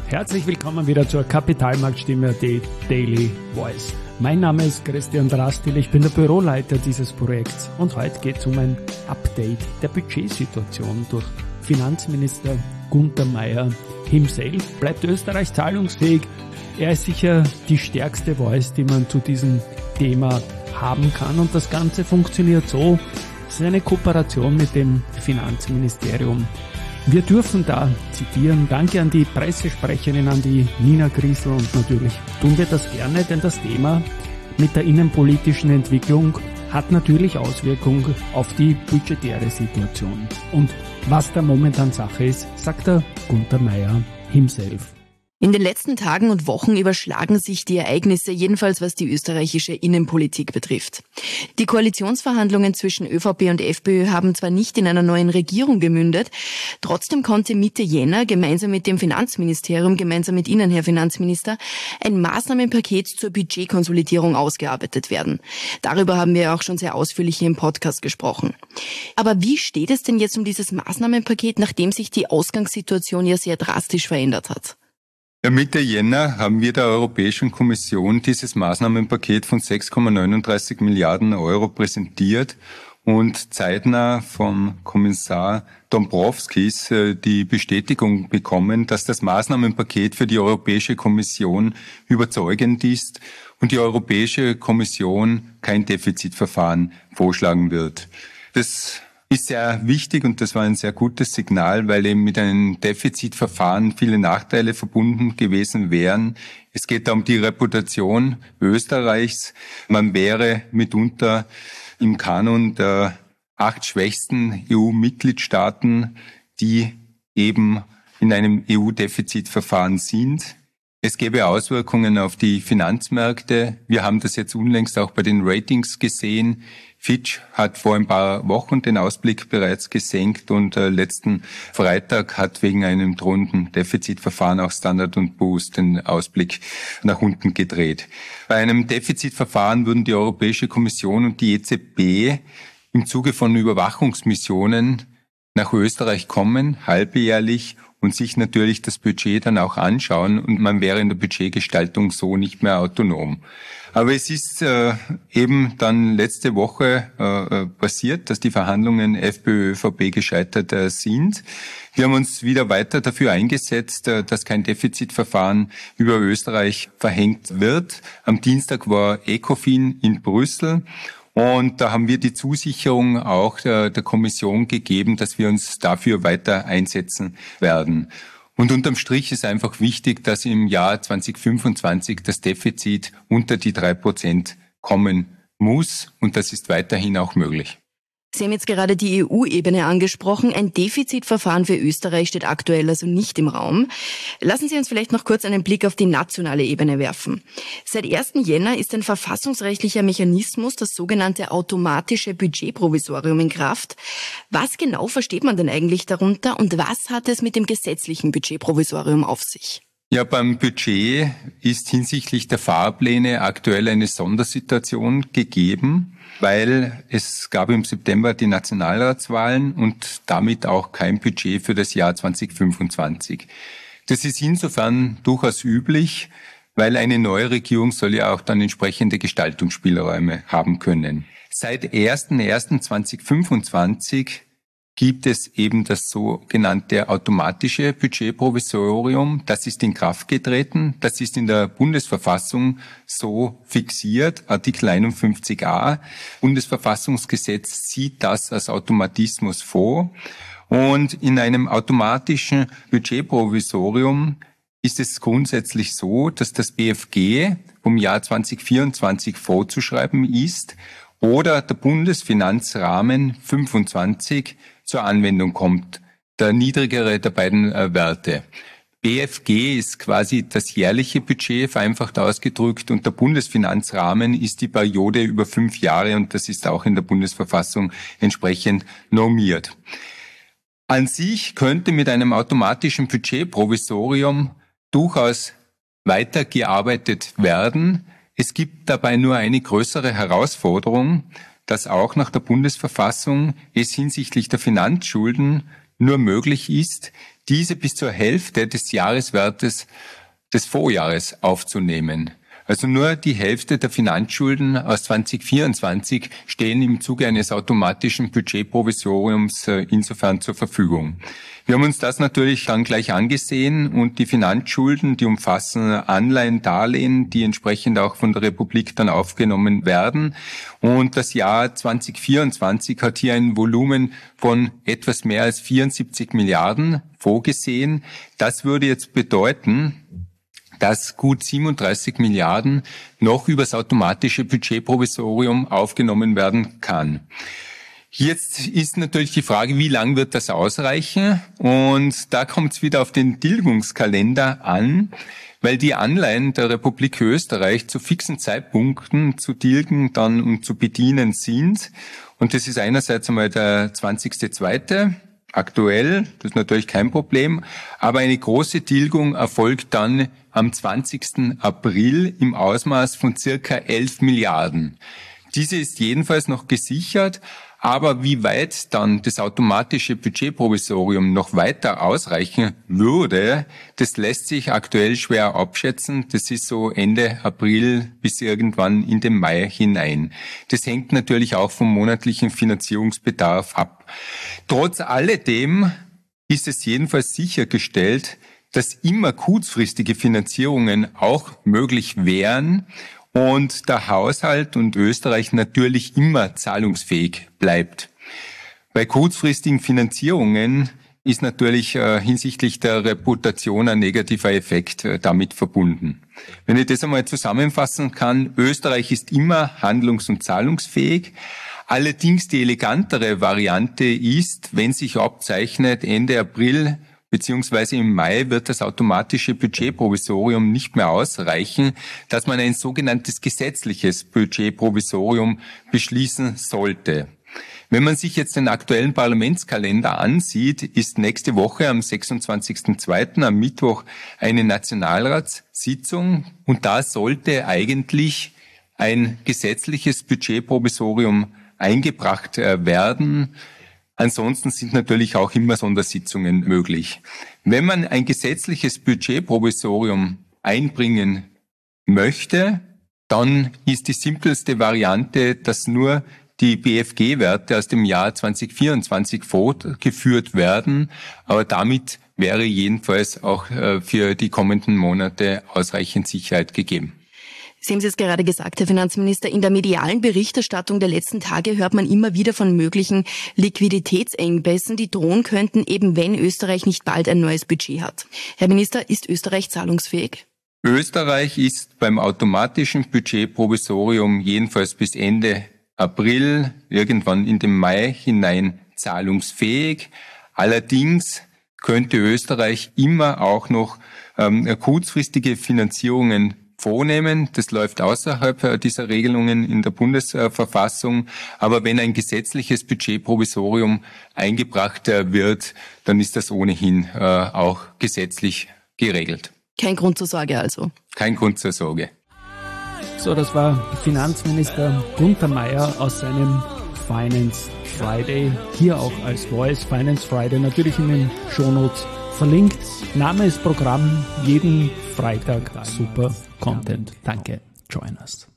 Herzlich willkommen wieder zur Kapitalmarktstimme Daily Voice. Mein Name ist Christian Drastil, ich bin der Büroleiter dieses Projekts und heute geht es um ein Update der Budgetsituation durch Finanzminister Günther Meyer himself. Bleibt Österreich zahlungsfähig? Er ist sicher die stärkste Voice, die man zu diesem Thema haben kann, und das Ganze funktioniert so. Es ist eine Kooperation mit dem Finanzministerium. Wir dürfen da zitieren. Danke an die Pressesprecherin, an die Nina Griesel, und natürlich tun wir das gerne, denn das Thema mit der innenpolitischen Entwicklung hat natürlich Auswirkungen auf die budgetäre Situation. Und was da momentan Sache ist, sagt der Günther Meyer himself. In den letzten Tagen und Wochen überschlagen sich die Ereignisse, jedenfalls was die österreichische Innenpolitik betrifft. Die Koalitionsverhandlungen zwischen ÖVP und FPÖ haben zwar nicht in einer neuen Regierung gemündet, trotzdem konnte Mitte Jänner gemeinsam mit dem Finanzministerium, gemeinsam mit Ihnen, Herr Finanzminister, ein Maßnahmenpaket zur Budgetkonsolidierung ausgearbeitet werden. Darüber haben wir auch schon sehr ausführlich hier im Podcast gesprochen. Aber wie steht es denn jetzt um dieses Maßnahmenpaket, nachdem sich die Ausgangssituation ja sehr drastisch verändert hat? Ja, Mitte Jänner haben wir der Europäischen Kommission dieses Maßnahmenpaket von 6,39 Milliarden Euro präsentiert und zeitnah vom Kommissar Dombrovskis die Bestätigung bekommen, dass das Maßnahmenpaket für die Europäische Kommission überzeugend ist und die Europäische Kommission kein Defizitverfahren vorschlagen wird. Das ist sehr wichtig und das war ein sehr gutes Signal, weil eben mit einem Defizitverfahren viele Nachteile verbunden gewesen wären. Es geht da um die Reputation Österreichs. Man wäre mitunter im Kanon der 8 schwächsten EU-Mitgliedstaaten, die eben in einem EU-Defizitverfahren sind. Es gäbe Auswirkungen auf die Finanzmärkte. Wir haben das jetzt unlängst auch bei den Ratings gesehen. Fitch hat vor ein paar Wochen den Ausblick bereits gesenkt und letzten Freitag hat wegen einem drohenden Defizitverfahren auch Standard & Poor's den Ausblick nach unten gedreht. Bei einem Defizitverfahren würden die Europäische Kommission und die EZB im Zuge von Überwachungsmissionen nach Österreich kommen, halbjährlich, und sich natürlich das Budget dann auch anschauen, und man wäre in der Budgetgestaltung so nicht mehr autonom. Aber es ist eben dann letzte Woche passiert, dass die Verhandlungen FPÖ-ÖVP gescheitert sind. Wir haben uns wieder weiter dafür eingesetzt, dass kein Defizitverfahren über Österreich verhängt wird. Am Dienstag war ECOFIN in Brüssel. Und da haben wir die Zusicherung auch der Kommission gegeben, dass wir uns dafür weiter einsetzen werden. Und unterm Strich ist einfach wichtig, dass im Jahr 2025 das Defizit unter die 3% kommen muss. Und das ist weiterhin auch möglich. Sie haben jetzt gerade die EU-Ebene angesprochen. Ein Defizitverfahren für Österreich steht aktuell also nicht im Raum. Lassen Sie uns vielleicht noch kurz einen Blick auf die nationale Ebene werfen. Seit 1. Jänner ist ein verfassungsrechtlicher Mechanismus, das sogenannte automatische Budgetprovisorium, in Kraft. Was genau versteht man denn eigentlich darunter und was hat es mit dem gesetzlichen Budgetprovisorium auf sich? Ja, beim Budget ist hinsichtlich der Fahrpläne aktuell eine Sondersituation gegeben, weil es gab im September die Nationalratswahlen und damit auch kein Budget für das Jahr 2025. Das ist insofern durchaus üblich, weil eine neue Regierung soll ja auch dann entsprechende Gestaltungsspielräume haben können. Seit 1.1.2025 gibt es eben das sogenannte automatische Budgetprovisorium. Das ist in Kraft getreten. Das ist in der Bundesverfassung so fixiert, Artikel 51a. Bundesverfassungsgesetz sieht das als Automatismus vor. Und in einem automatischen Budgetprovisorium ist es grundsätzlich so, dass das BFG vom Jahr 2024 vorzuschreiben ist oder der Bundesfinanzrahmen 25 zur Anwendung kommt, der niedrigere der beiden Werte. BFG ist quasi das jährliche Budget, vereinfacht ausgedrückt, und der Bundesfinanzrahmen ist die Periode über 5 Jahre, und das ist auch in der Bundesverfassung entsprechend normiert. An sich könnte mit einem automatischen Budgetprovisorium durchaus weitergearbeitet werden. Es gibt dabei nur eine größere Herausforderung, dass auch nach der Bundesverfassung es hinsichtlich der Finanzschulden nur möglich ist, diese bis zur Hälfte des Jahreswertes des Vorjahres aufzunehmen. Also nur die Hälfte der Finanzschulden aus 2024 stehen im Zuge eines automatischen Budgetprovisoriums insofern zur Verfügung. Wir haben uns das natürlich dann gleich angesehen und die Finanzschulden, die umfassen Anleihen, Darlehen, die entsprechend auch von der Republik dann aufgenommen werden. Und das Jahr 2024 hat hier ein Volumen von etwas mehr als 74 Milliarden vorgesehen. Das würde jetzt bedeuten, dass gut 37 Milliarden noch über das automatische Budgetprovisorium aufgenommen werden kann. Jetzt ist natürlich die Frage, wie lang wird das ausreichen? Und da kommt es wieder auf den Tilgungskalender an, weil die Anleihen der Republik Österreich zu fixen Zeitpunkten zu tilgen dann und zu bedienen sind. Und das ist einerseits einmal der 20.02. aktuell, das ist natürlich kein Problem, aber eine große Tilgung erfolgt dann am 20. April im Ausmaß von circa 11 Milliarden. Diese ist jedenfalls noch gesichert, aber wie weit dann das automatische Budgetprovisorium noch weiter ausreichen würde, das lässt sich aktuell schwer abschätzen. Das ist so Ende April bis irgendwann in den Mai hinein. Das hängt natürlich auch vom monatlichen Finanzierungsbedarf ab. Trotz alledem ist es jedenfalls sichergestellt, dass immer kurzfristige Finanzierungen auch möglich wären und der Haushalt und Österreich natürlich immer zahlungsfähig bleibt. Bei kurzfristigen Finanzierungen ist natürlich hinsichtlich der Reputation ein negativer Effekt damit verbunden. Wenn ich das einmal zusammenfassen kann, Österreich ist immer handlungs- und zahlungsfähig. Allerdings die elegantere Variante ist, wenn sich abzeichnet, Ende April beziehungsweise im Mai wird das automatische Budgetprovisorium nicht mehr ausreichen, dass man ein sogenanntes gesetzliches Budgetprovisorium beschließen sollte. Wenn man sich jetzt den aktuellen Parlamentskalender ansieht, ist nächste Woche am 26.02. am Mittwoch eine Nationalratssitzung und da sollte eigentlich ein gesetzliches Budgetprovisorium eingebracht werden. Ansonsten sind natürlich auch immer Sondersitzungen möglich. Wenn man ein gesetzliches Budgetprovisorium einbringen möchte, dann ist die simpelste Variante, dass nur die BFG-Werte aus dem Jahr 2024 fortgeführt werden. Aber damit wäre jedenfalls auch für die kommenden Monate ausreichend Sicherheit gegeben. Sie haben es jetzt gerade gesagt, Herr Finanzminister, in der medialen Berichterstattung der letzten Tage hört man immer wieder von möglichen Liquiditätsengpässen, die drohen könnten, eben wenn Österreich nicht bald ein neues Budget hat. Herr Minister, ist Österreich zahlungsfähig? Österreich ist beim automatischen Budgetprovisorium jedenfalls bis Ende April, irgendwann in den Mai hinein zahlungsfähig. Allerdings könnte Österreich immer auch noch kurzfristige Finanzierungen vornehmen. Das läuft außerhalb dieser Regelungen in der Bundesverfassung. Aber wenn ein gesetzliches Budgetprovisorium eingebracht wird, dann ist das ohnehin auch gesetzlich geregelt. Kein Grund zur Sorge also? Kein Grund zur Sorge. So, das war Finanzminister Gunther Meier aus seinem Finance Friday. Hier auch als Voice Finance Friday, natürlich in den Shownotes verlinkt. Name ist Programm, jeden Freitag super Content. Danke, join us.